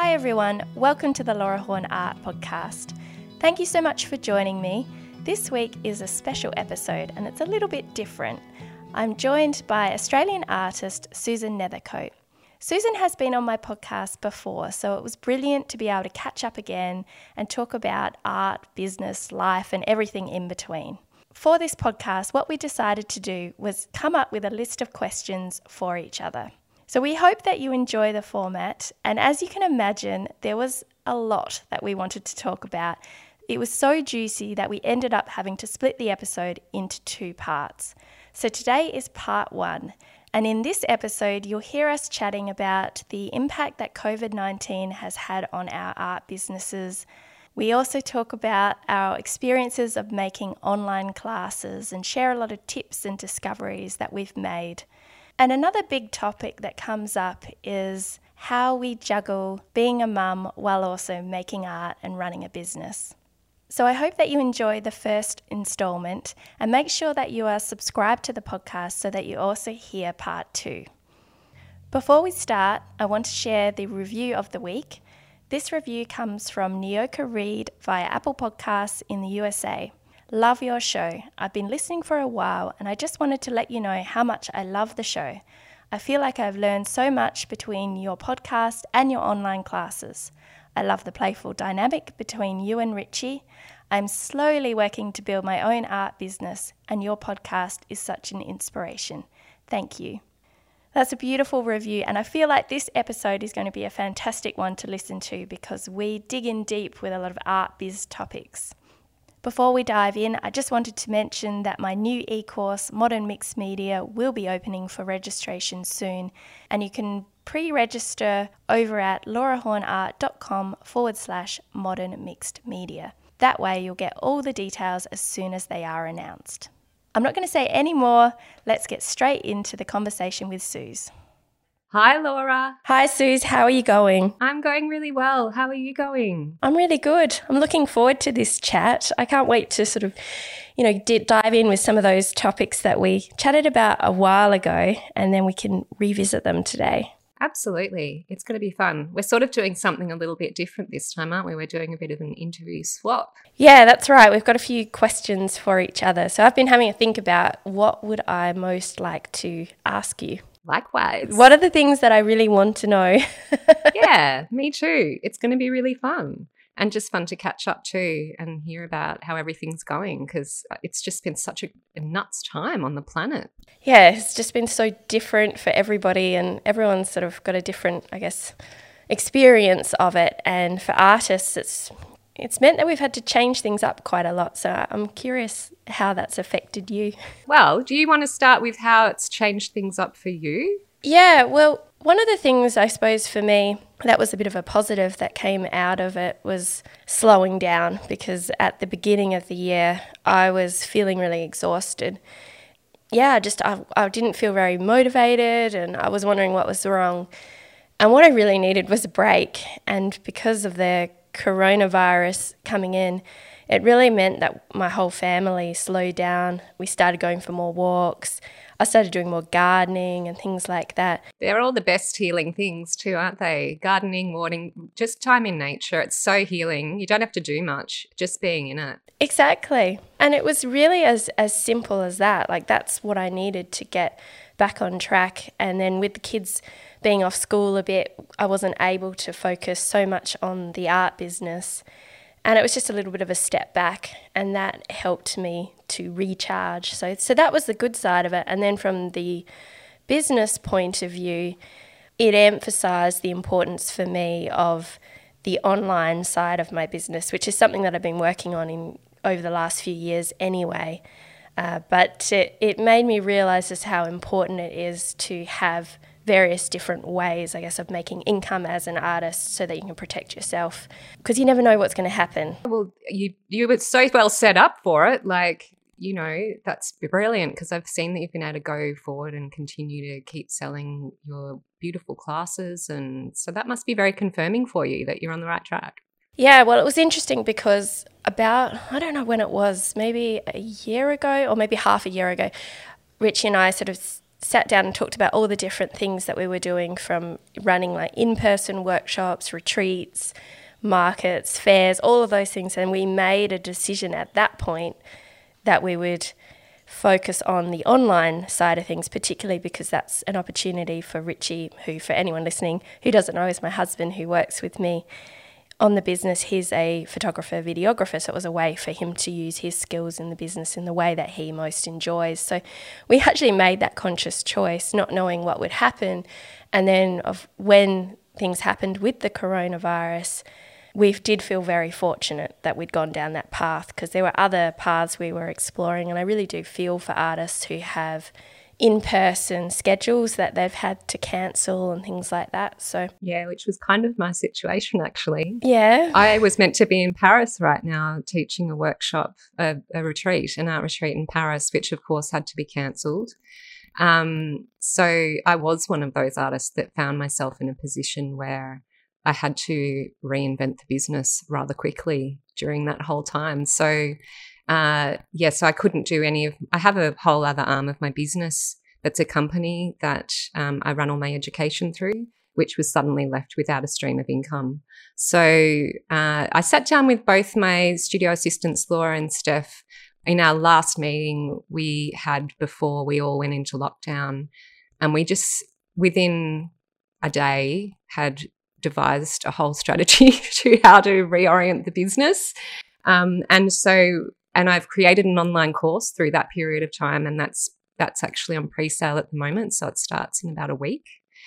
Hi everyone, welcome to the Laura Horn Art Podcast. Thank you so much for joining me. This week is a special episode and it's a little bit different. I'm joined by Australian artist Susan Nethercote. Susan has been on my podcast before, so it was brilliant to be able to catch up again and talk about art, business, life and everything in between. For this podcast, what we decided to do was come up with a list of questions for each other. So we hope that you enjoy the format, and as you can imagine, there was a lot that we wanted to talk about. It was so juicy that we ended up having to split the episode into two parts. So today is part one, and in this episode you'll hear us chatting about the impact that COVID-19 has had on our art businesses. We also talk about our experiences of making online classes and share a lot of tips and discoveries that we've made. And another big topic that comes up is how we juggle being a mum while also making art and running a business. So I hope that you enjoy the first instalment and make sure that you are subscribed to the podcast so that you also hear part two. Before we start, I want to share the review of the week. This review comes from Nyoka Reed via Apple Podcasts in the USA. Love your show. I've been listening for a while and I just wanted to let you know how much I love the show. I feel like I've learned so much between your podcast and your online classes. I love the playful dynamic between you and Richie. I'm slowly working to build my own art business and your podcast is such an inspiration. Thank you. That's a beautiful review and I feel like this episode is going to be a fantastic one to listen to because we dig in deep with a lot of art biz topics. Before we dive in, I just wanted to mention that my new e-course, Modern Mixed Media, will be opening for registration soon, and you can pre-register over at laurahornart.com/modern mixed media. That way you'll get all the details as soon as they are announced. I'm not going to say any more. Let's get straight into the conversation with Suze. Hi, Laura. Hi, Suze. How are you going? I'm going really well. How are you going? I'm really good. I'm looking forward to this chat. I can't wait to sort of, dive in with some of those topics that we chatted about a while ago, and then we can revisit them today. Absolutely. It's going to be fun. We're sort of doing something a little bit different this time, aren't we? We're doing a bit of an interview swap. Yeah, that's right. We've got a few questions for each other. So I've been having a think about what would I most like to ask you. Likewise. What are the things that I really want to know? Yeah, me too. It's going to be really fun and just fun to catch up too and hear about how everything's going because it's just been such a nuts time on the planet. Yeah, it's just been so different for everybody and everyone's sort of got a different, experience of it. And for artists, it's meant that we've had to change things up quite a lot. So I'm curious how that's affected you. Well, do you want to start with how it's changed things up for you? Yeah, well, one of the things I suppose for me that was a bit of a positive that came out of it was slowing down because at the beginning of the year I was feeling really exhausted. Yeah, I didn't feel very motivated and I was wondering what was wrong. And what I really needed was a break. And because of the coronavirus coming in, it really meant that my whole family slowed down. We started going for more walks. I started doing more gardening and things like that. They're all the best healing things too, aren't they? Gardening, walking, just time in nature. It's so healing. You don't have to do much, just being in it. Exactly. And it was really as simple as that. That's what I needed to get back on track. And then with the kids being off school a bit, I wasn't able to focus so much on the art business. And it was just a little bit of a step back and that helped me to recharge. So that was the good side of it. And then from the business point of view, it emphasised the importance for me of the online side of my business, which is something that I've been working on over the last few years anyway. But it made me realise just how important it is to have various different ways, of making income as an artist so that you can protect yourself because you never know what's going to happen. Well, you were so well set up for it. That's brilliant because I've seen that you've been able to go forward and continue to keep selling your beautiful classes. And so that must be very confirming for you that you're on the right track. Yeah, well, it was interesting because about, I don't know when it was, maybe a year ago or maybe half a year ago, Richie and I sort of sat down and talked about all the different things that we were doing, from running like in-person workshops, retreats, markets, fairs, all of those things. And we made a decision at that point that we would focus on the online side of things, particularly because that's an opportunity for Richie, who, for anyone listening who doesn't know, is my husband who works with me on the business. He's a photographer, videographer, so it was a way for him to use his skills in the business in the way that he most enjoys. So we actually made that conscious choice, not knowing what would happen. And then when things happened with the coronavirus, we did feel very fortunate that we'd gone down that path, because there were other paths we were exploring. And I really do feel for artists who have in-person schedules that they've had to cancel and things like that. So yeah, which was kind of my situation, actually. Yeah. I was meant to be in Paris right now teaching a workshop, a retreat, an art retreat in Paris, which of course had to be cancelled. So I was one of those artists that found myself in a position where I had to reinvent the business rather quickly during that whole time. So so I couldn't do I have a whole other arm of my business that's a company that I run all my education through, which was suddenly left without a stream of income. So I sat down with both my studio assistants, Laura and Steph, in our last meeting we had before we all went into lockdown, and we just, within a day, had devised a whole strategy to how to reorient the business. And I've created an online course through that period of time, and that's actually on pre-sale at the moment, so it starts in about a week.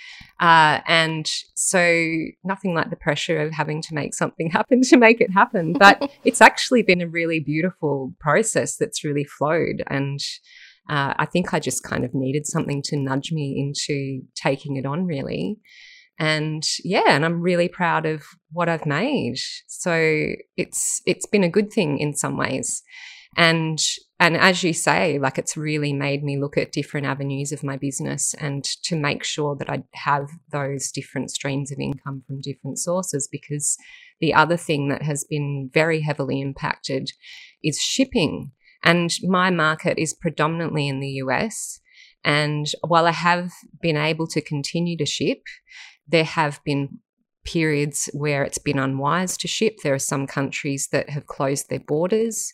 And so nothing like the pressure of having to make something happen to make it happen. But it's actually been a really beautiful process that's really flowed, and I think I just kind of needed something to nudge me into taking it on, really. And I'm really proud of what I've made. So it's been a good thing in some ways. And as you say, like, it's really made me look at different avenues of my business and to make sure that I have those different streams of income from different sources, because the other thing that has been very heavily impacted is shipping. And my market is predominantly in the US. And while I have been able to continue to ship, there have been periods where it's been unwise to ship. There are some countries that have closed their borders.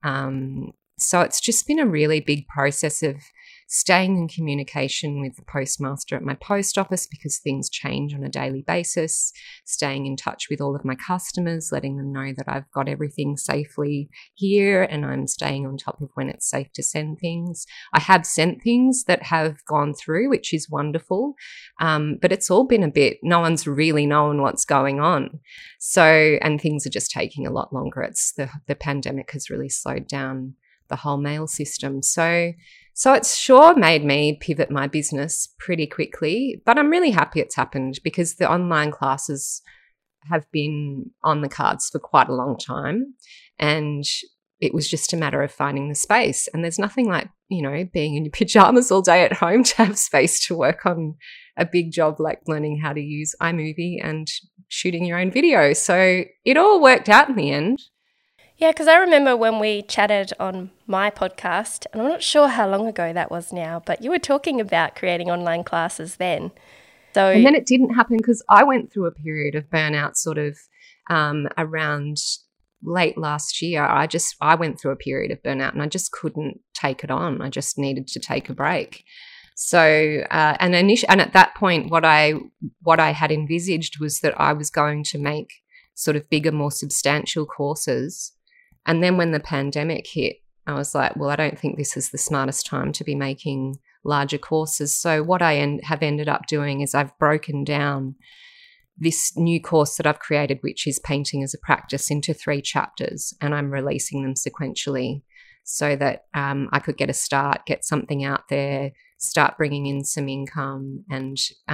So it's just been a really big process of staying in communication with the postmaster at my post office, because things change on a daily basis, staying in touch with all of my customers, letting them know that I've got everything safely here and I'm staying on top of when it's safe to send things. I have sent things that have gone through, which is wonderful, but it's all been a bit, no one's really known what's going on. So, and things are just taking a lot longer. It's the pandemic has really slowed down the whole mail system. So it's sure made me pivot my business pretty quickly, but I'm really happy it's happened, because the online classes have been on the cards for quite a long time, and it was just a matter of finding the space. And there's nothing like, being in your pajamas all day at home to have space to work on a big job like learning how to use iMovie and shooting your own video. So it all worked out in the end. Yeah, because I remember when we chatted on my podcast, and I'm not sure how long ago that was now, but you were talking about creating online classes then. And then it didn't happen because I went through a period of burnout sort of around late last year. I went through a period of burnout and I just couldn't take it on. I just needed to take a break. So and at that point, what I had envisaged was that I was going to make sort of bigger, more substantial courses. And then when the pandemic hit, I was like, well, I don't think this is the smartest time to be making larger courses. So what I have ended up doing is I've broken down this new course that I've created, which is Painting as a Practice, into 3 chapters, and I'm releasing them sequentially so that I could get a start, get something out there, start bringing in some income, and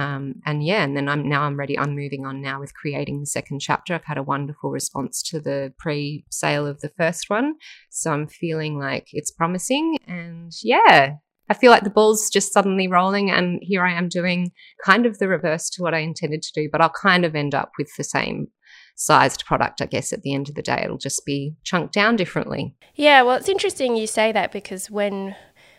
then I'm ready. I'm moving on now with creating the second chapter. I've had a wonderful response to the pre-sale of the first one, so I'm feeling like it's promising, and I feel like the ball's just suddenly rolling, and here I am doing kind of the reverse to what I intended to do, but I'll kind of end up with the same sized product, I guess. At the end of the day, it'll just be chunked down differently. Yeah, well, it's interesting you say that, because when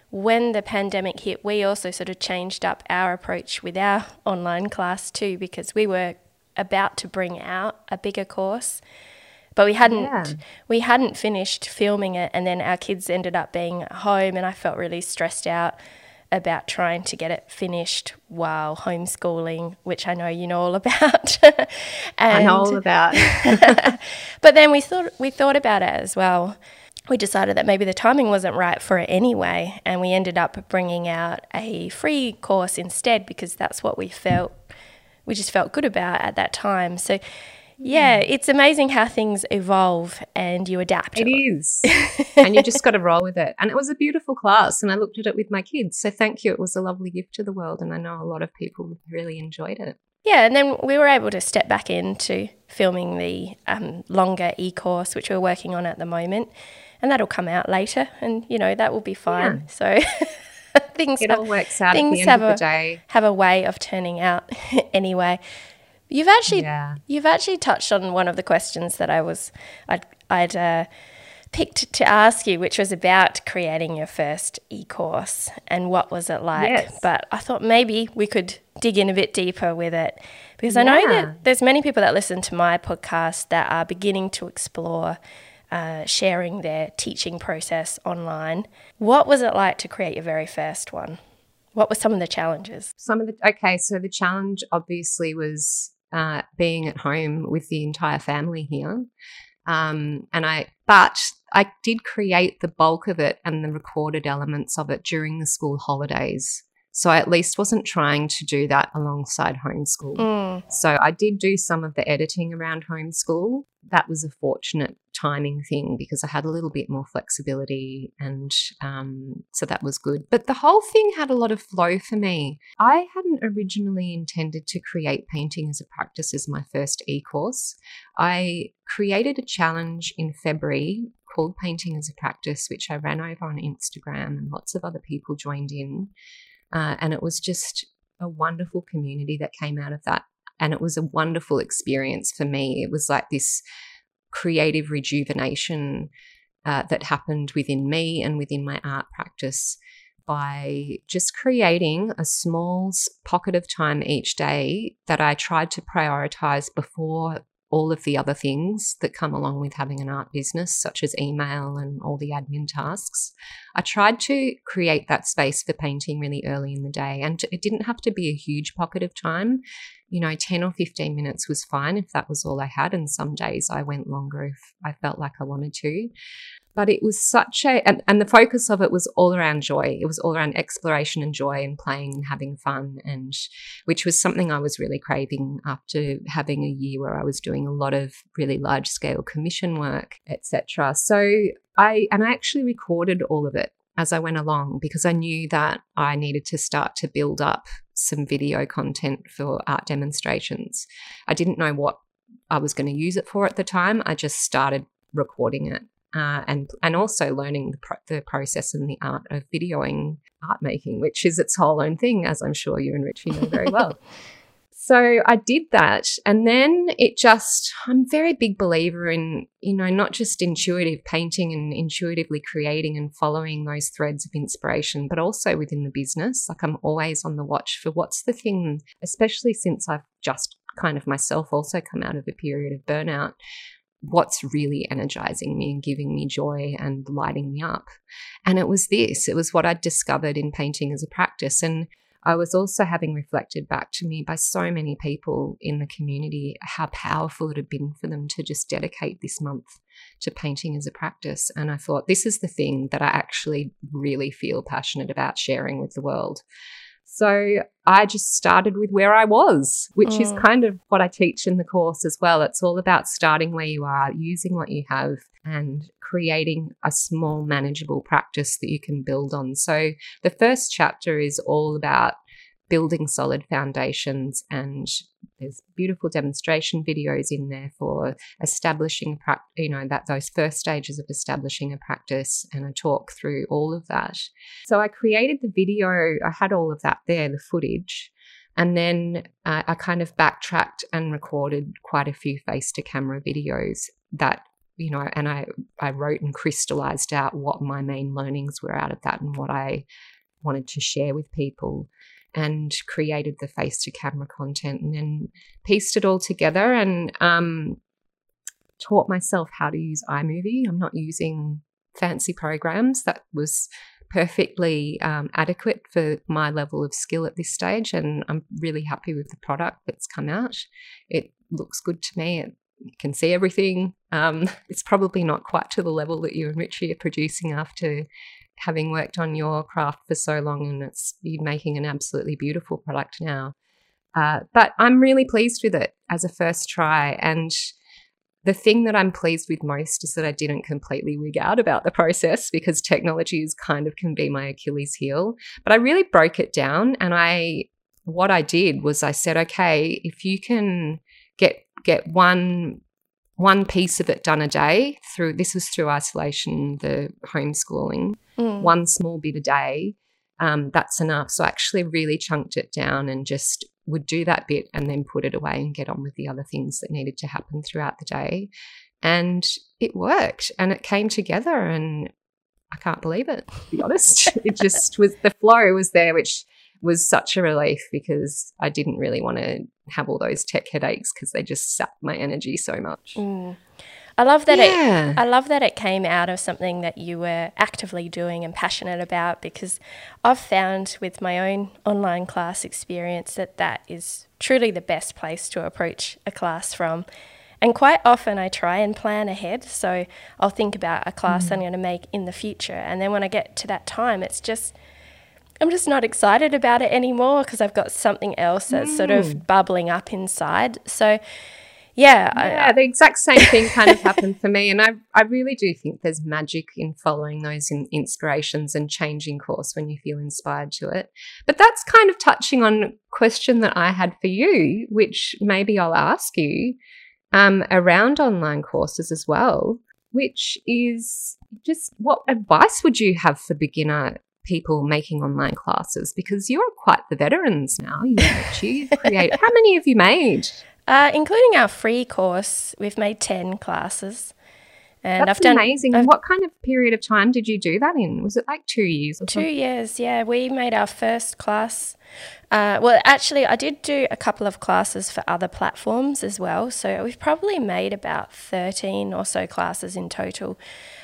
when the pandemic hit, we also sort of changed up our approach with our online class too, because we were about to bring out a bigger course, but we hadn't finished filming it, and then our kids ended up being at home, and I felt really stressed out about trying to get it finished while homeschooling, which I know you know all about. I know all about. But then we thought about it as well. We decided that maybe the timing wasn't right for it anyway, and we ended up bringing out a free course instead, because that's what we just felt good about at that time. So yeah, it's amazing how things evolve and you adapt. It is. And you just got to roll with it. And it was a beautiful class, and I looked at it with my kids. So thank you. It was a lovely gift to the world, and I know a lot of people really enjoyed it. Yeah, and then we were able to step back into filming the longer e-course, which we're working on at the moment, and that'll come out later, and, you know, that will be fine. Yeah. So it all works out at the end of the day. Have a way of turning out anyway. You've actually touched on one of the questions that I'd picked to ask you, which was about creating your first e-course and what was it like. Yes. But I thought maybe we could dig in a bit deeper with it, because I know that there's many people that listen to my podcast that are beginning to explore sharing their teaching process online. What was it like to create your very first one? What were some of the challenges? So the challenge obviously was being at home with the entire family here. But I did create the bulk of it and the recorded elements of it during the school holidays. So I at least wasn't trying to do that alongside homeschool. So I did do some of the editing around homeschool. That was a fortunate timing thing because I had a little bit more flexibility, and so that was good. But the whole thing had a lot of flow for me. I hadn't originally intended to create Painting as a Practice as my first e-course. I created a challenge in February called Painting as a Practice, which I ran over on Instagram, and lots of other people joined in. And it was just a wonderful community that came out of that. And it was a wonderful experience for me. It was like this creative rejuvenation that happened within me and within my art practice by just creating a small pocket of time each day that I tried to prioritize before all of the other things that come along with having an art business, such as email and all the admin tasks. I tried to create that space for painting really early in the day, and it didn't have to be a huge pocket of time. 10 or 15 minutes was fine if that was all I had, and some days I went longer if I felt like I wanted to. But it was and the focus of it was all around joy. It was all around exploration and joy and playing and having fun, and which was something I was really craving after having a year where I was doing a lot of really large scale commission work, etc. So I actually recorded all of it as I went along because I knew that I needed to start to build up some video content for art demonstrations. I didn't know what I was going to use it for at the time. I just started recording it. And also learning the process and the art of videoing art making, which is its whole own thing, as I'm sure you and Richie know very well. So I did that, and then I'm a very big believer in, not just intuitive painting and intuitively creating and following those threads of inspiration, but also within the business. Like I'm always on the watch for what's the thing, especially since I've just kind of myself also come out of a period of burnout. What's really energizing me and giving me joy and lighting me up. And it was what I'd discovered in Painting as a Practice. And I was also having reflected back to me by so many people in the community how powerful it had been for them to just dedicate this month to Painting as a Practice. And I thought, this is the thing that I actually really feel passionate about sharing with the world. So I just started with where I was, which is kind of what I teach in the course as well. It's all about starting where you are, using what you have, and creating a small manageable practice that you can build on. So the first chapter is all about building solid foundations, and there's beautiful demonstration videos in there for establishing those first stages of establishing a practice, and I talk through all of that. So I created the video, I had all of that there, the footage, and then I kind of backtracked and recorded quite a few face to camera videos that you know, and I wrote and crystallized out what my main learnings were out of that and what I wanted to share with people, and created the face to camera content, and then pieced it all together and taught myself how to use iMovie. I'm not using fancy programs. That was perfectly adequate for my level of skill at this stage, and I'm really happy with the product that's come out. It looks good to me. You can see everything. It's probably not quite to the level that you and Richie are producing after having worked on your craft for so long, and you're making an absolutely beautiful product now. But I'm really pleased with it as a first try, and the thing that I'm pleased with most is that I didn't completely wig out about the process, because technology can be my Achilles heel. But I really broke it down, and what I did was I said, okay, if you can get one piece of it done a day this was through isolation, the homeschooling, one small bit a day, that's enough. So I actually really chunked it down and just would do that bit and then put it away and get on with the other things that needed to happen throughout the day. And it worked, and it came together, and I can't believe it, to be honest. It just was, the flow was there, which was such a relief, because I didn't really want to have all those tech headaches because they just sapped my energy so much. I love that I love that it came out of something that you were actively doing and passionate about, because I've found with my own online class experience that is truly the best place to approach a class from. And quite often I try and plan ahead. So I'll think about a class I'm going to make in the future. And then when I get to that time, I'm just not excited about it anymore, because I've got something else that's sort of bubbling up inside. So yeah, the exact same thing kind of happened for me. And I really do think there's magic in following those inspirations and changing course when you feel inspired to it. But that's kind of touching on a question that I had for you, which maybe I'll ask you around online courses as well, which is just, what advice would you have for beginner people making online classes? Because you're quite the veterans now. You've created, how many have you made? Including our free course, we've made 10 classes. And That's amazing. What kind of period of time did you do that in? Was it like 2 years? 2 years, yeah. We made our first class. Well, actually, I did do a couple of classes for other platforms as well. So we've probably made about 13 or so classes in total.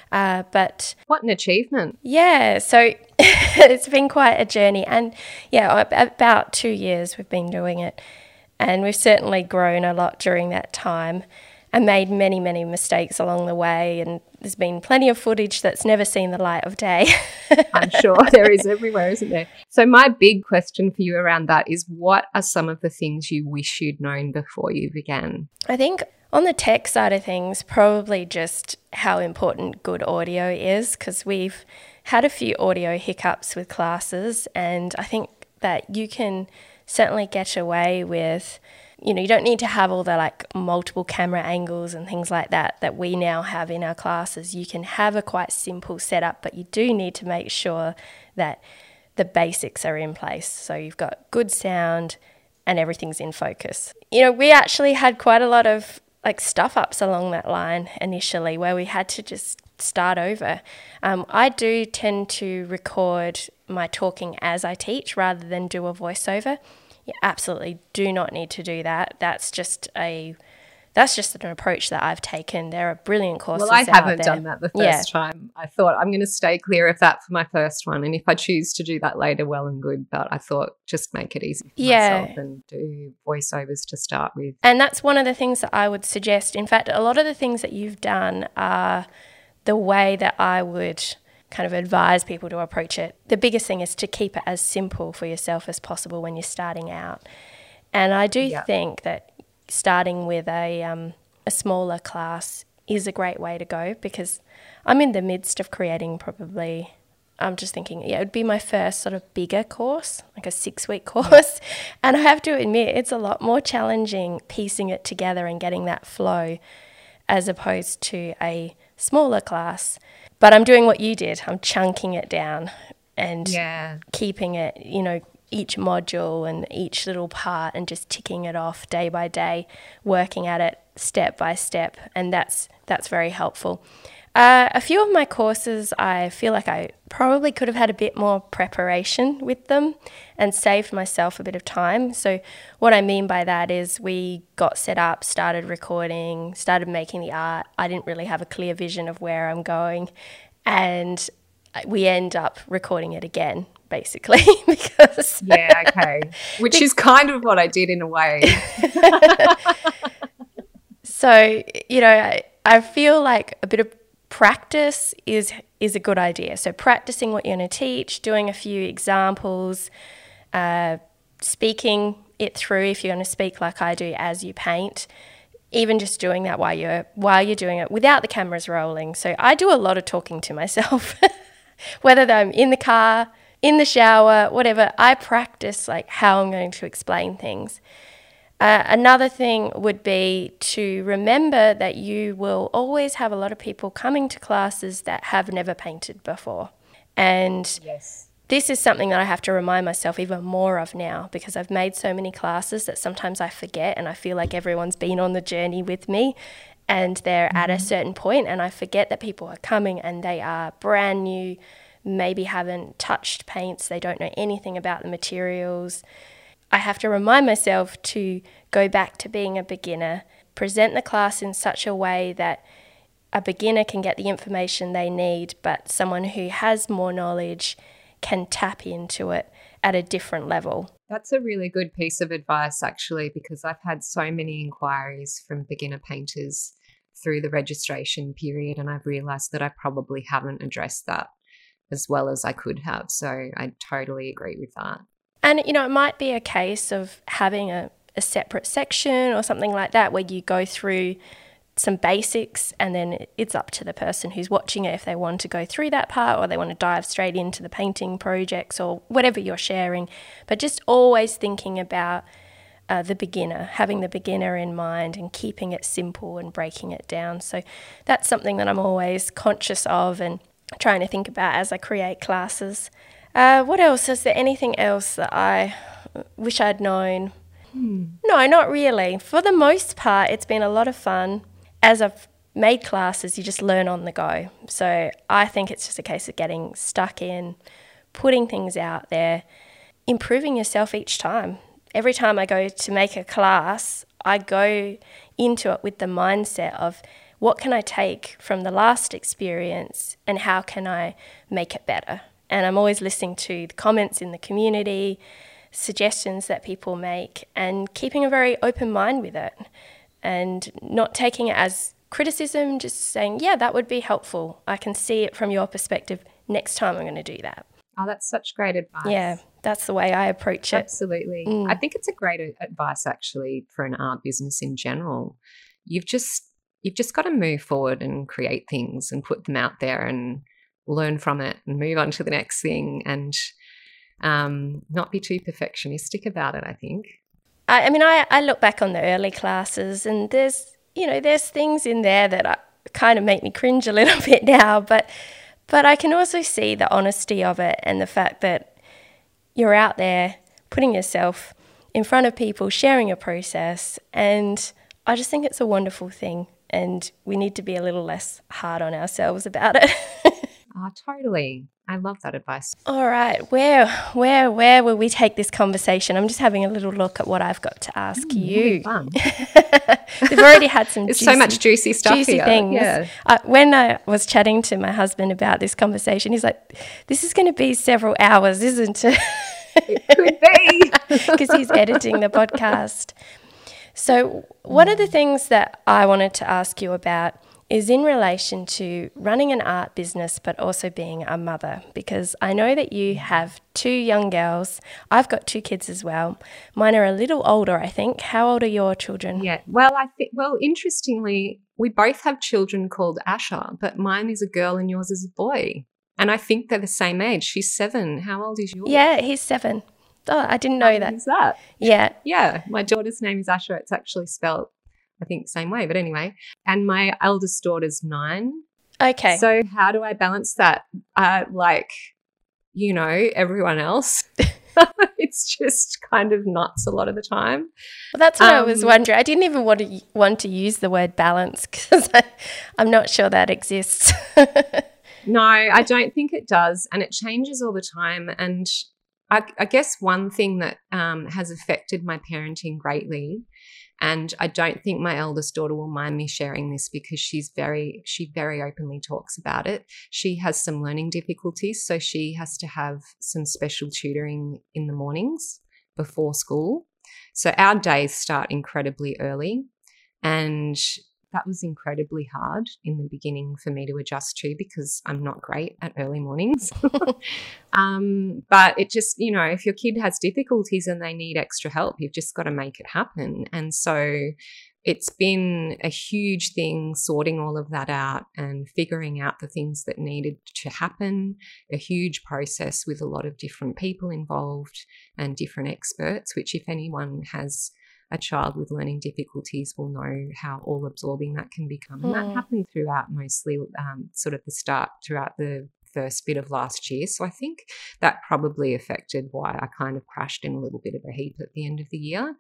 But what an achievement. Yeah, so it's been quite a journey. And yeah, about 2 years we've been doing it. And we've certainly grown a lot during that time and made many, many mistakes along the way. And there's been plenty of footage that's never seen the light of day. I'm sure there is everywhere, isn't there? So my big question for you around that is, what are some of the things you wish you'd known before you began? I think on the tech side of things, probably just how important good audio is, because we've had a few audio hiccups with classes, and I think that you can certainly get away with, you don't need to have all the multiple camera angles and things like that we now have in our classes. You can have a quite simple setup, but you do need to make sure that the basics are in place. So you've got good sound and everything's in focus. We actually had quite a lot of stuff ups along that line initially, where we had to just start over. I do tend to record my talking as I teach rather than do a voiceover. You absolutely do not need to do that. That's just an approach that I've taken. There are brilliant courses out there. Well, I haven't done that the first time. I thought I'm going to stay clear of that for my first one. And if I choose to do that later, well and good. But I thought just make it easy for myself and do voiceovers to start with. And that's one of the things that I would suggest. In fact, a lot of the things that you've done are the way that I would kind of advise people to approach it. The biggest thing is to keep it as simple for yourself as possible when you're starting out. And I do think that starting with a smaller class is a great way to go, because I'm in the midst of creating I'm just thinking, it would be my first sort of bigger course, like a 6-week course. And I have to admit, it's a lot more challenging piecing it together and getting that flow as opposed to a smaller class. But I'm doing what you did. I'm chunking it down and keeping it, each module and each little part and just ticking it off day by day, working at it step by step, and that's very helpful. A few of my courses, I feel like I probably could have had a bit more preparation with them and saved myself a bit of time. So what I mean by that is we got set up, started recording, started making the art. I didn't really have a clear vision of where I'm going, and we end up recording it again, basically, because... Yeah, okay. Which is kind of what I did in a way. So, you know, I feel like a bit of practice is a good idea. So practicing what you're going to teach, doing a few examples, speaking it through if you're going to speak like I do as you paint, even just doing that while you're doing it without the cameras rolling. So I do a lot of talking to myself, whether I'm in the car, in the shower, whatever. I practice like how I'm going to explain things. Another thing would be to remember that you will always have a lot of people coming to classes that have never painted before. And yes, this is something that I have to remind myself even more of now, because I've made so many classes that sometimes I forget, and I feel like everyone's been on the journey with me and they're at a certain point, and I forget that people are coming and they are brand new, maybe haven't touched paints, they don't know anything about the materials. I have to remind myself to go back to being a beginner, present the class in such a way that a beginner can get the information they need, but someone who has more knowledge can tap into it at a different level. That's a really good piece of advice, actually, because I've had so many inquiries from beginner painters through the registration period, and I've realised that I probably haven't addressed that as well as I could have. So I totally agree with that. And, you know, it might be a case of having a separate section or something like that where you go through some basics, and then it's up to the person who's watching it if they want to go through that part or they want to dive straight into the painting projects or whatever you're sharing. But just always thinking about the beginner, having the beginner in mind and keeping it simple and breaking it down. So that's something that I'm always conscious of and trying to think about as I create classes. What else? Is there anything else that I wish I'd known? No, not really. For the most part, it's been a lot of fun. As I've made classes, you just learn on the go. So I think it's just a case of getting stuck in, putting things out there, improving yourself each time. Every time I go to make a class, I go into it with the mindset of what can I take from the last experience and how can I make it better? And I'm always listening to the comments in the community, suggestions that people make, and keeping a very open mind with it and not taking it as criticism, just saying, yeah, that would be helpful. I can see it from your perspective. Next time I'm going to do that. Oh, that's such great advice. Yeah, that's the way I approach it. Absolutely. I think it's a great advice, actually, for an art business in general. You've just got to move forward and create things and put them out there and learn from it and move on to the next thing and not be too perfectionistic about it, I think. I mean, I look back on the early classes and there's things in there that kind of make me cringe a little bit now, but I can also see the honesty of it and the fact that you're out there putting yourself in front of people, sharing a process, and I just think it's a wonderful thing and we need to be a little less hard on ourselves about it. Oh, totally. I love that advice. All right. Where will we take this conversation? I'm just having a little look at what I've got to ask you. Fun. We've already had some There's so much juicy stuff here. Things. Yeah. When I was chatting to my husband about this conversation, he's like, this is going to be several hours, isn't it? It could be. Because he's editing the podcast. So one of the things that I wanted to ask you about is in relation to running an art business but also being a mother, because I know that you have 2 young girls. I've got 2 kids as well. Mine are a little older, I think. How old are your children? Yeah. Well, interestingly, we both have children called Asher, but mine is a girl and yours is a boy. And I think they're the same age. She's 7. How old is yours? Yeah, he's 7. Oh, I didn't know that. Is that? Yeah. Yeah. My daughter's name is Asher. It's actually spelled, I think, the same way. But anyway, and my eldest daughter's 9. Okay. So how do I balance that? Like, everyone else. it's just kind of nuts a lot of the time. Well, that's what I was wondering. I didn't even want to use the word balance because I'm not sure that exists. No, I don't think it does, and it changes all the time. And I guess one thing that has affected my parenting greatly, and I don't think my eldest daughter will mind me sharing this because she very openly talks about it. She has some learning difficulties, so she has to have some special tutoring in the mornings before school. So our days start incredibly early, and that was incredibly hard in the beginning for me to adjust to because I'm not great at early mornings. But it just, if your kid has difficulties and they need extra help, you've just got to make it happen. And so it's been a huge thing sorting all of that out and figuring out the things that needed to happen, a huge process with a lot of different people involved and different experts, which if anyone has a child with learning difficulties will know how all absorbing that can become. And that happened throughout mostly sort of the start throughout the first bit of last year. So I think that probably affected why I kind of crashed in a little bit of a heap at the end of the year.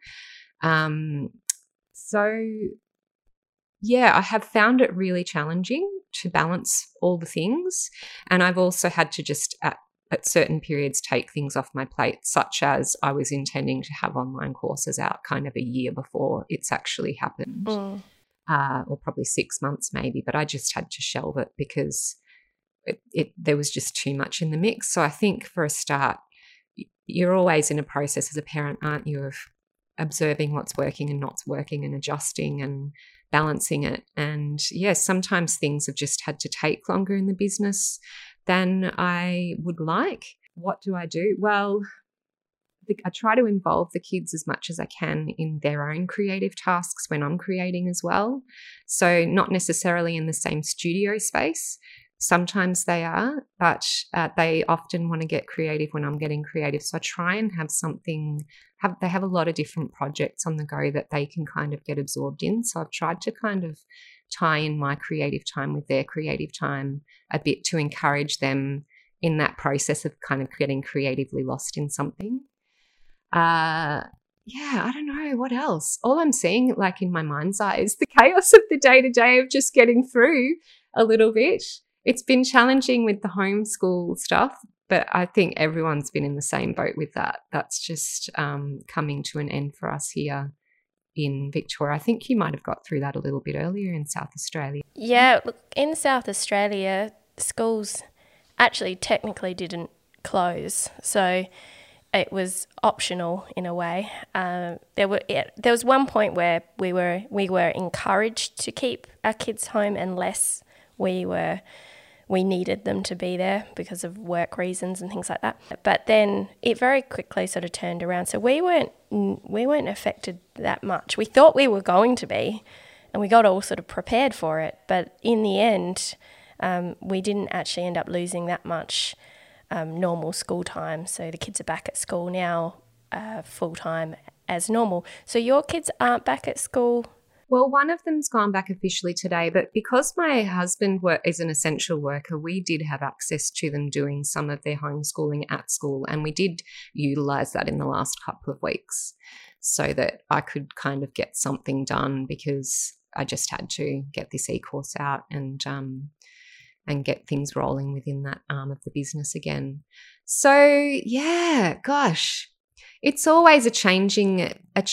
So yeah, I have found it really challenging to balance all the things. And I've also had to just at certain periods take things off my plate, such as I was intending to have online courses out kind of a year before it's actually happened, or probably 6 months maybe, but I just had to shelve it because there was just too much in the mix. So I think for a start, you're always in a process as a parent, aren't you, of observing what's working and not working and adjusting and balancing it. And yes, sometimes things have just had to take longer in the business than I would like. What do I do? Well, I try to involve the kids as much as I can in their own creative tasks when I'm creating as well. So not necessarily in the same studio space. Sometimes they are, but they often want to get creative when I'm getting creative. So I try and have they have a lot of different projects on the go that they can kind of get absorbed in. So I've tried to kind of tie in my creative time with their creative time a bit to encourage them in that process of kind of getting creatively lost in something. I don't know what else. All I'm seeing, like in my mind's eye, is the chaos of the day-to-day of just getting through a little bit. It's been challenging with the homeschool stuff, but I think everyone's been in the same boat with that. That's just coming to an end for us here in Victoria. I think you might have got through that a little bit earlier in South Australia. Yeah, look, in South Australia, schools actually technically didn't close, so it was optional in a way. There was one point where we were encouraged to keep our kids home unless we needed them to be there because of work reasons and things like that. But then it very quickly sort of turned around. So we weren't affected that much. We thought we were going to be, and we got all sort of prepared for it. But in the end, we didn't actually end up losing that much normal school time. So the kids are back at school now full time as normal. So your kids aren't back at school? Well, one of them's gone back officially today, but because my husband is an essential worker, we did have access to them doing some of their homeschooling at school, and we did utilise that in the last couple of weeks so that I could kind of get something done because I just had to get this e-course out and get things rolling within that arm of the business again. So, yeah, gosh. It's always a changing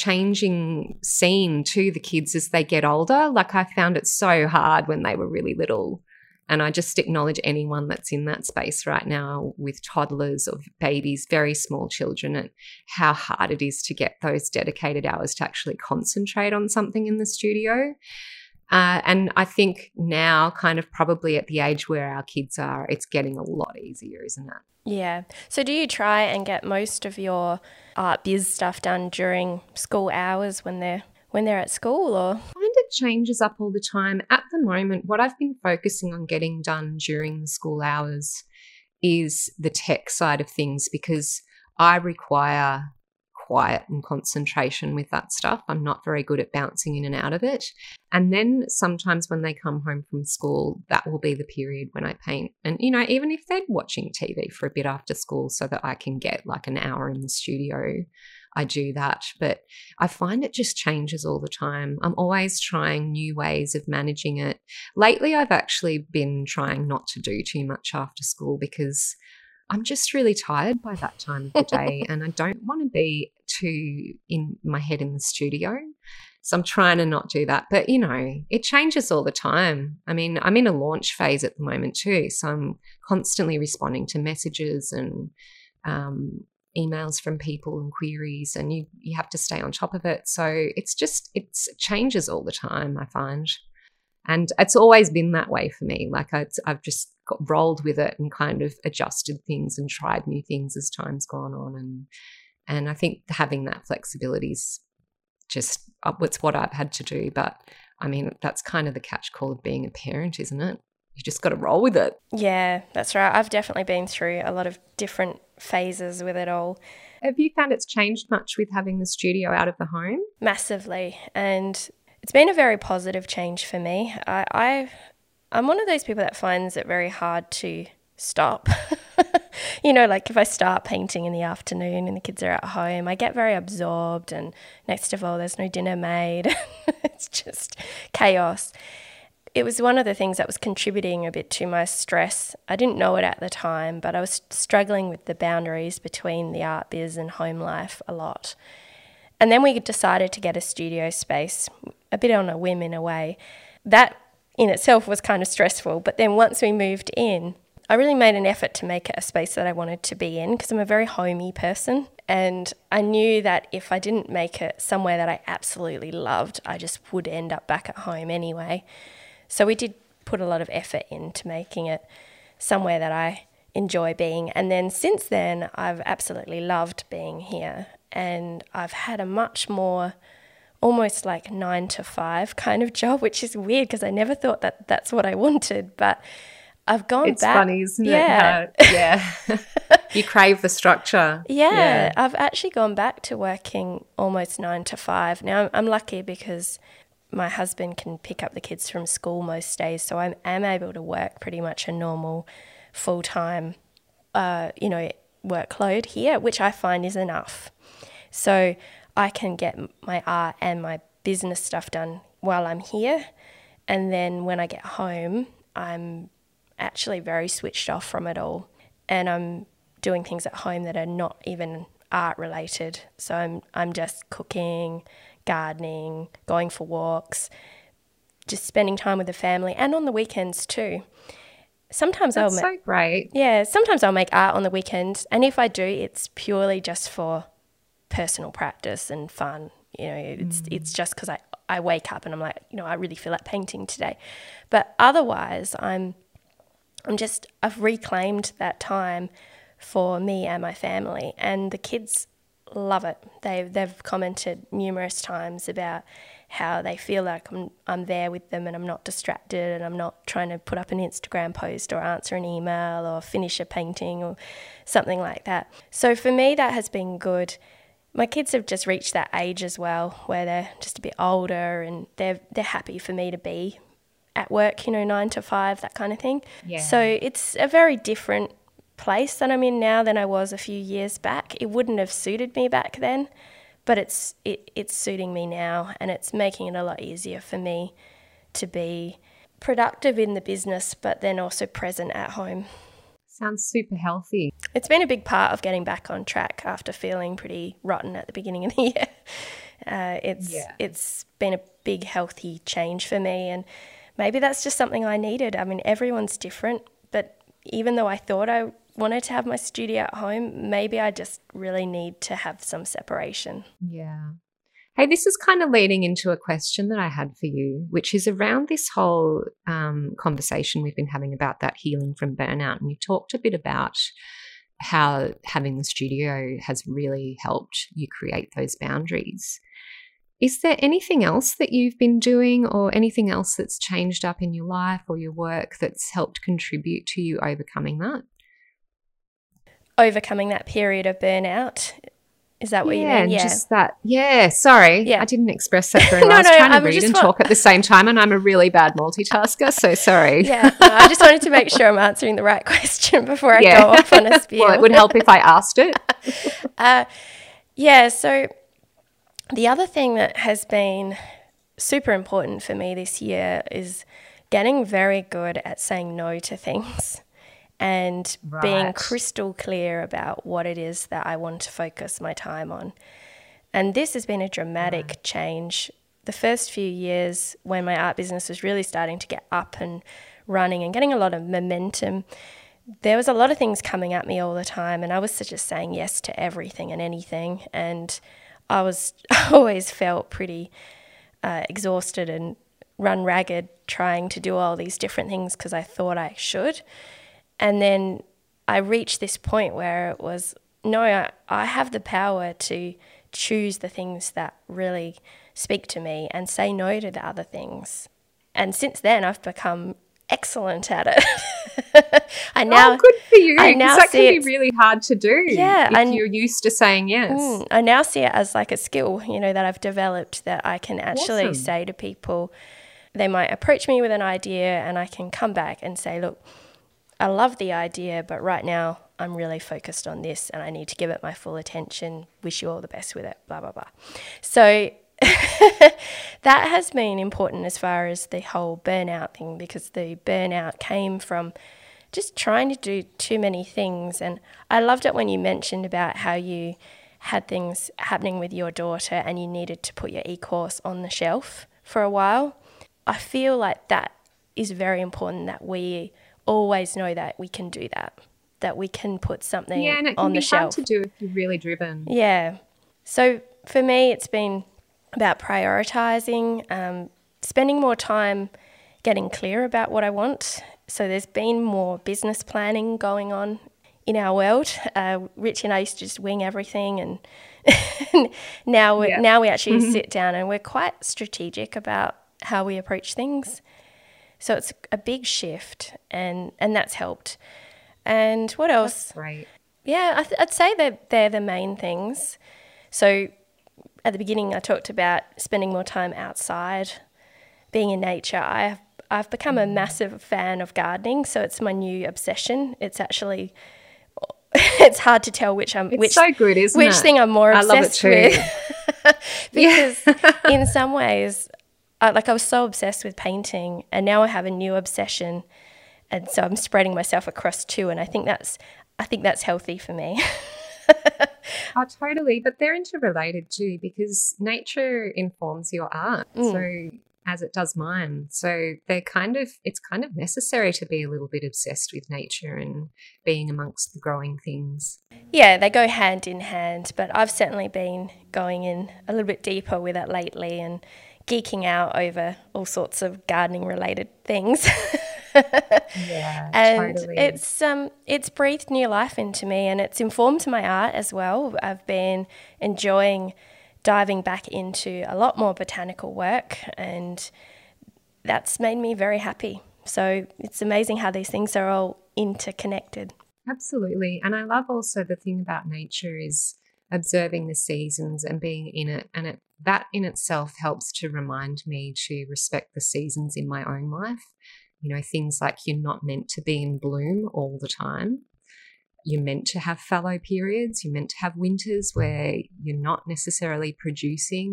scene to the kids as they get older. Like I found it so hard when they were really little, and I just acknowledge anyone that's in that space right now with toddlers or babies, very small children, and how hard it is to get those dedicated hours to actually concentrate on something in the studio. And I think now, kind of probably at the age where our kids are, it's getting a lot easier, isn't it? Yeah. So do you try and get most of your art biz stuff done during school hours when they're at school, or? I find it changes up all the time. At the moment, what I've been focusing on getting done during the school hours is the tech side of things, because I require quiet and concentration with that stuff. I'm not very good at bouncing in and out of it. And then sometimes when they come home from school, that will be the period when I paint. And, you know, even if they're watching TV for a bit after school so that I can get like an hour in the studio, I do that. But I find it just changes all the time. I'm always trying new ways of managing it. Lately, I've actually been trying not to do too much after school because I'm just really tired by that time of the day and I don't want to be too in my head in the studio. So I'm trying to not do that. But, you know, it changes all the time. I mean, I'm in a launch phase at the moment too. So I'm constantly responding to messages and emails from people and queries, and you have to stay on top of it. So it changes all the time, I find. And it's always been that way for me. Like I've just rolled with it and kind of adjusted things and tried new things as time's gone on. And I think having that flexibility is just it's what I've had to do. But I mean, that's kind of the catch call of being a parent, isn't it? You just got to roll with it. Yeah, that's right. I've definitely been through a lot of different phases with it all. Have you found it's changed much with having the studio out of the home? Massively. And it's been a very positive change for me. I'm one of those people that finds it very hard to stop. You know, like if I start painting in the afternoon and the kids are at home, I get very absorbed, and next of all, there's no dinner made. It's just chaos. It was one of the things that was contributing a bit to my stress. I didn't know it at the time, but I was struggling with the boundaries between the art biz and home life a lot. And then we decided to get a studio space, a bit on a whim in a way. That in itself was kind of stressful. But then once we moved in, I really made an effort to make it a space that I wanted to be in because I'm a very homey person. And I knew that if I didn't make it somewhere that I absolutely loved, I just would end up back at home anyway. So we did put a lot of effort into making it somewhere that I enjoy being. And then since then, I've absolutely loved being here. And I've had a much more almost like 9 to 5 kind of job, which is weird because I never thought that that's what I wanted. But I've gone back. It's funny, isn't it? Yeah. You crave the structure. Yeah. I've actually gone back to working almost 9 to 5. Now, I'm lucky because my husband can pick up the kids from school most days, so I am able to work pretty much a normal full-time, workload here, which I find is enough. So I can get my art and my business stuff done while I'm here, and then when I get home, I'm actually very switched off from it all, and I'm doing things at home that are not even art related. So I'm just cooking, gardening, going for walks, just spending time with the family, and on the weekends too. Sometimes That's so great. Yeah, sometimes I'll make art on the weekends, and if I do, it's purely just for personal practice and fun. You know, it's just because I wake up and I'm like, you know, I really feel like painting today. But otherwise, I've reclaimed that time for me and my family, and the kids love it. They've commented numerous times about how they feel like I'm there with them and I'm not distracted and I'm not trying to put up an Instagram post or answer an email or finish a painting or something like that. So for me, that has been good. My kids have just reached that age as well where they're just a bit older and they're happy for me to be at work, 9 to 5, that kind of thing. Yeah. So it's a very different place that I'm in now than I was a few years back. It wouldn't have suited me back then, but it's suiting me now, and it's making it a lot easier for me to be productive in the business but then also present at home. Sounds super healthy. It's been a big part of getting back on track after feeling pretty rotten at the beginning of the year. It's been a big healthy change for me, and maybe that's just something I needed. I mean, everyone's different, but even though I thought I wanted to have my studio at home, maybe I just really need to have some separation. Yeah. Hey, this is kind of leading into a question that I had for you, which is around this whole conversation we've been having about that healing from burnout. And you talked a bit about how having the studio has really helped you create those boundaries. Is there anything else that you've been doing or anything else that's changed up in your life or your work that's helped contribute to you overcoming that? Overcoming that period of burnout? Is that what you Yeah, mean? and Yeah. just that. Yeah, sorry. Yeah. I didn't express that very well. I was trying to read and talk at the same time, and I'm a really bad multitasker, so sorry. Yeah, no, I just wanted to make sure I'm answering the right question before I go off on a spiel. Well, it would help if I asked it. Yeah, so the other thing that has been super important for me this year is getting very good at saying no to things and being crystal clear about what it is that I want to focus my time on. And this has been a dramatic change. The first few years when my art business was really starting to get up and running and getting a lot of momentum, there was a lot of things coming at me all the time, and I was just saying yes to everything and anything. And I always felt pretty exhausted and run ragged trying to do all these different things because I thought I should. And then I reached this point where it was, no, I have the power to choose the things that really speak to me and say no to the other things. And since then, I've become excellent at it. Good for you. That can be really hard to do if you're used to saying yes. I now see it as like a skill, that I've developed, that I can actually say to people. They might approach me with an idea and I can come back and say, look, I love the idea, but right now I'm really focused on this and I need to give it my full attention. Wish you all the best with it, blah, blah, blah. So that has been important as far as the whole burnout thing, because the burnout came from just trying to do too many things. And I loved it when you mentioned about how you had things happening with your daughter and you needed to put your e-course on the shelf for a while. I feel like that is very important, that we always know that we can do that we can put something on the shelf. And it can be hard to do if you're really driven. Yeah. So for me, it's been about prioritising, spending more time getting clear about what I want. So there's been more business planning going on in our world. Richie and I used to just wing everything, and now we actually sit down and we're quite strategic about how we approach things. So it's a big shift, and that's helped. And what else? That's great. Yeah, I'd say that they're the main things. So at the beginning, I talked about spending more time outside, being in nature. I've become a massive fan of gardening, so it's my new obsession. It's actually it's hard to tell which so good, isn't which it? thing I'm more obsessed with. Because Yeah. in some ways, I was so obsessed with painting, and now I have a new obsession, and so I'm spreading myself across two, and I think that's healthy for me. Oh, totally. But they're interrelated too, because nature informs your art, so as it does mine. So it's kind of necessary to be a little bit obsessed with nature and being amongst the growing things. Yeah, they go hand in hand, but I've certainly been going in a little bit deeper with it lately and geeking out over all sorts of gardening related things. Yeah, and totally. It's breathed new life into me, and it's informed my art as well. I've been enjoying diving back into a lot more botanical work, and that's made me very happy. So it's amazing how these things are all interconnected. Absolutely. And I love also the thing about nature is observing the seasons and being in it, and that in itself helps to remind me to respect the seasons in my own life. Things like you're not meant to be in bloom all the time. You're meant to have fallow periods. You're meant to have winters where you're not necessarily producing,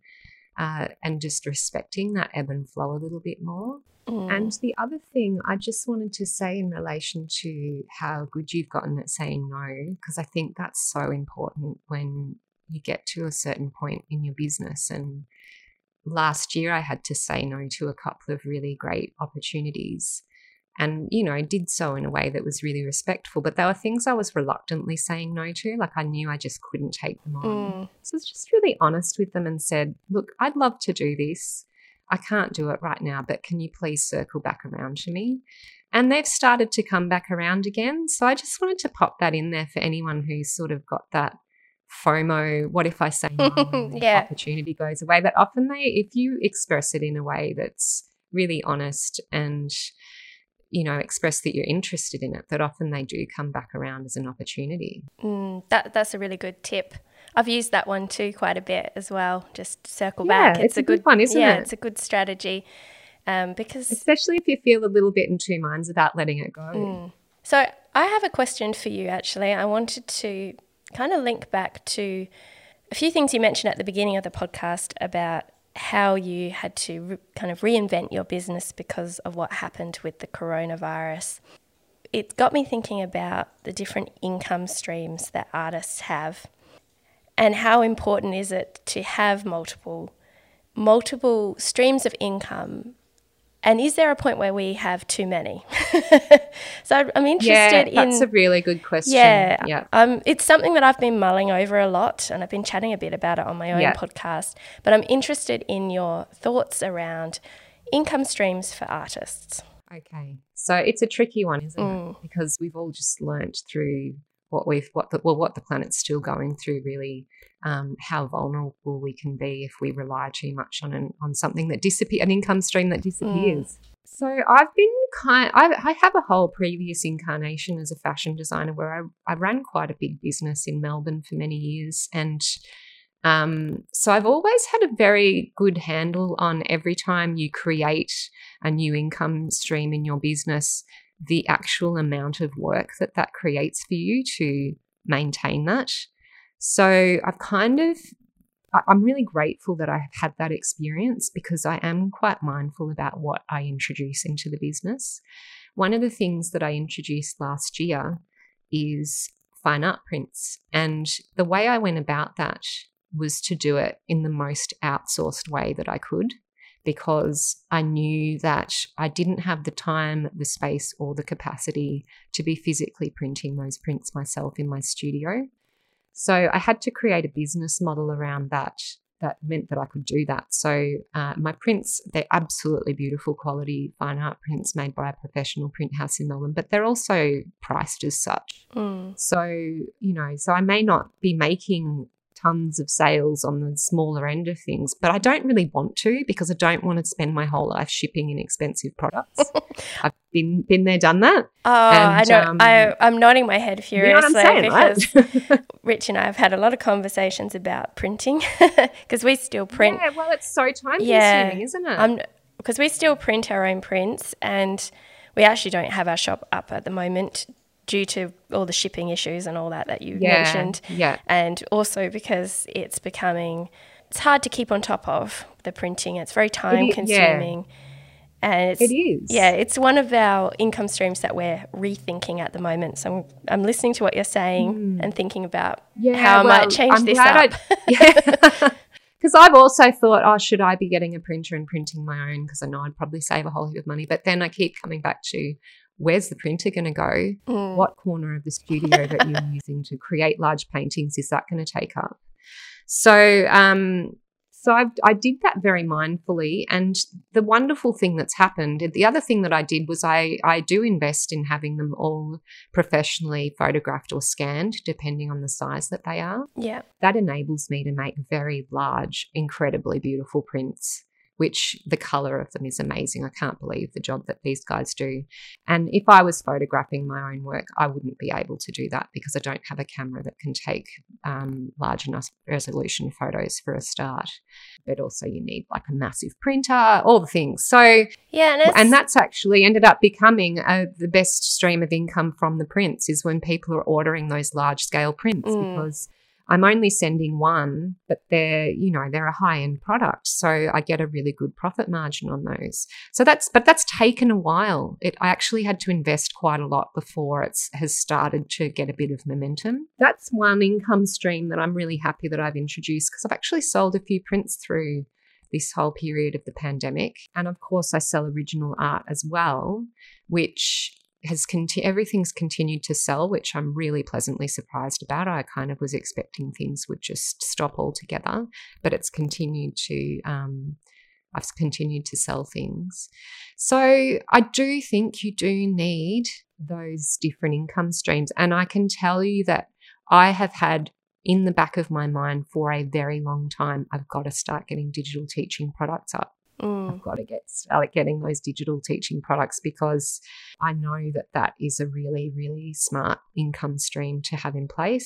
and just respecting that ebb and flow a little bit more. And the other thing I just wanted to say in relation to how good you've gotten at saying no, because I think that's so important when you get to a certain point in your business. And last year I had to say no to a couple of really great opportunities, and I did so in a way that was really respectful, but there were things I was reluctantly saying no to. Like, I knew I just couldn't take them on. So I was just really honest with them and said, look, I'd love to do this. I can't do it right now, but can you please circle back around to me? And they've started to come back around again. So I just wanted to pop that in there for anyone who's sort of got that FOMO, what if I say no and the opportunity goes away? That often if you express it in a way that's really honest and, express that you're interested in it, that often they do come back around as an opportunity. That's a really good tip. I've used that one too quite a bit as well. Just circle Yeah, back. it's a good one, isn't it? Yeah, it's a good strategy because especially if you feel a little bit in two minds about letting it go. So I have a question for you, actually. I wanted to kind of link back to a few things you mentioned at the beginning of the podcast about how you had to kind of reinvent your business because of what happened with the coronavirus. It got me thinking about the different income streams that artists have and how important is it to have multiple streams of income. And is there a point where we have too many? So I'm interested in... that's a really good question. Yeah. It's something that I've been mulling over a lot, and I've been chatting a bit about it on my own podcast. But I'm interested in your thoughts around income streams for artists. Okay. So it's a tricky one, isn't it? Because we've all just learnt through what the planet's still going through, really, how vulnerable we can be if we rely too much on something that an income stream that disappears. So I've been I have a whole previous incarnation as a fashion designer where I ran quite a big business in Melbourne for many years, and so I've always had a very good handle on every time you create a new income stream in your business, the actual amount of work that creates for you to maintain that. So I'm really grateful that I have had that experience because I am quite mindful about what I introduce into the business. One of the things that I introduced last year is fine art prints. And the way I went about that was to do it in the most outsourced way that I could, because I knew that I didn't have the time, the space, or the capacity to be physically printing those prints myself in my studio. So I had to create a business model around that meant that I could do that. So my prints, they're absolutely beautiful quality fine art prints made by a professional print house in Melbourne, but they're also priced as such. So, so I may not be making tons of sales on the smaller end of things, but I don't really want to, because I don't want to spend my whole life shipping inexpensive products. I've been there, done that. Oh, and, I know. I'm nodding my head furiously, because right? Rich and I have had a lot of conversations about printing because we still print. Yeah, well, it's so time consuming, isn't it? Because we still print our own prints, and we actually don't have our shop up at the moment due to all the shipping issues and all that you mentioned. Yeah. And also because it's hard to keep on top of the printing. It's very time consuming. Yeah. And it is. Yeah, it's one of our income streams that we're rethinking at the moment. So I'm listening to what you're saying and thinking about how I might change this up. Because I've also thought, should I be getting a printer and printing my own? Because I know I'd probably save a whole heap of money. But then I keep coming back to, where's the printer going to go? What corner of the studio that you're using to create large paintings is that going to take up? So I did that very mindfully. And the wonderful thing that's happened, the other thing that I did was I do invest in having them all professionally photographed or scanned, depending on the size that they are. Yeah. That enables me to make very large, incredibly beautiful prints, which the colour of them is amazing. I can't believe the job that these guys do. And if I was photographing my own work, I wouldn't be able to do that because I don't have a camera that can take large enough resolution photos for a start. But also you need like a massive printer, all the things. So yeah, and that's actually ended up becoming the best stream of income from the prints, is when people are ordering those large scale prints, because I'm only sending one, but they're a high-end product, so I get a really good profit margin on those. So that's taken a while. I actually had to invest quite a lot before it has started to get a bit of momentum. That's one income stream that I'm really happy that I've introduced, because I've actually sold a few prints through this whole period of the pandemic. And of course I sell original art as well, which everything's continued to sell, which I'm really pleasantly surprised about. I kind of was expecting things would just stop altogether, but it's continued to I've continued to sell things. So I do think you do need those different income streams. And I can tell you that I have had in the back of my mind for a very long time, I've got to start getting digital teaching products up. I've got to start getting those digital teaching products, because I know that is a really, really smart income stream to have in place.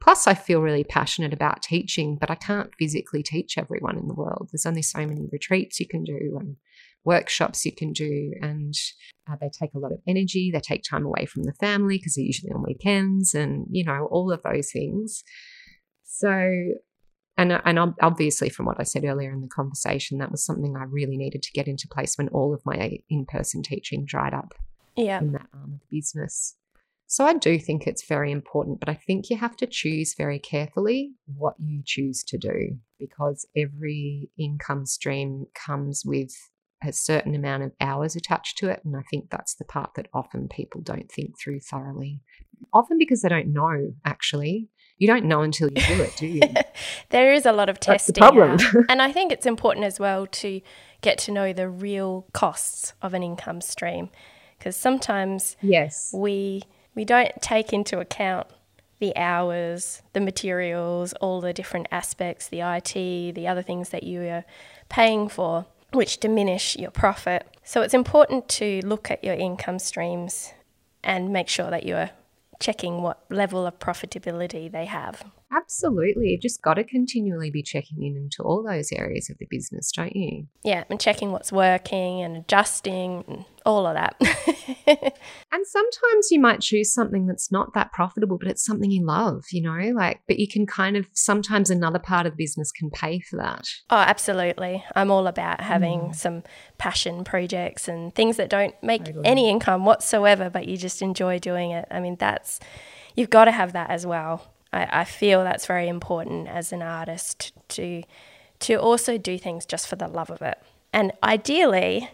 Plus, I feel really passionate about teaching, but I can't physically teach everyone in the world. There's only so many retreats you can do and workshops you can do, and they take a lot of energy. They take time away from the family because they're usually on weekends and, all of those things. So, and obviously from what I said earlier in the conversation, that was something I really needed to get into place when all of my in-person teaching dried up in that arm of the business. So I do think it's very important, but I think you have to choose very carefully what you choose to do, because every income stream comes with a certain amount of hours attached to it. And I think that's the part that often people don't think through thoroughly. Often because they don't know, actually. You don't know until you do it, do you? There is a lot of testing. That's the problem. And I think it's important as well to get to know the real costs of an income stream, because sometimes we don't take into account the hours, the materials, all the different aspects, the IT, the other things that you are paying for, which diminish your profit. So it's important to look at your income streams and make sure that you're checking what level of profitability they have. Absolutely. You've just got to continually be checking in into all those areas of the business, don't you? Yeah, and checking what's working and adjusting and all of that. And sometimes you might choose something that's not that profitable, but it's something you love, but you can sometimes another part of the business can pay for that. Oh, absolutely. I'm all about having some passion projects and things that don't make any income whatsoever, but you just enjoy doing it. I mean, you've got to have that as well. I feel that's very important as an artist to also do things just for the love of it. And ideally,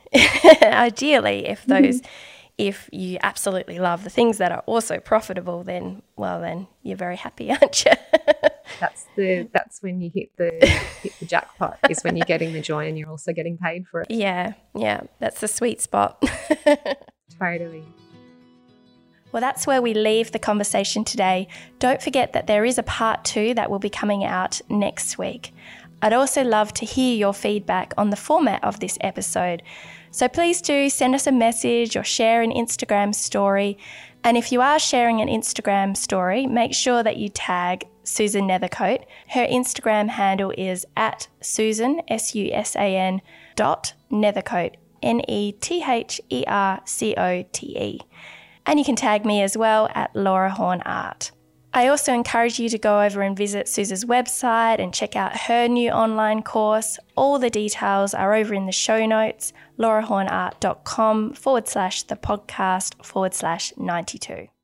if you absolutely love the things that are also profitable, then you're very happy, aren't you? That's when you hit the jackpot, is when you're getting the joy and you're also getting paid for it. Yeah, that's the sweet spot. Totally. Well, that's where we leave the conversation today. Don't forget that there is a part 2 that will be coming out next week. I'd also love to hear your feedback on the format of this episode. So please do send us a message or share an Instagram story. And if you are sharing an Instagram story, make sure that you tag Susan Nethercote. Her Instagram handle is @Susan, SUSAN, .Nethercote, NETHERCOTE. And you can tag me as well at Laura Horn Art. I also encourage you to go over and visit Susan's website and check out her new online course. All the details are over in the show notes, laurahornart.com/the podcast/92.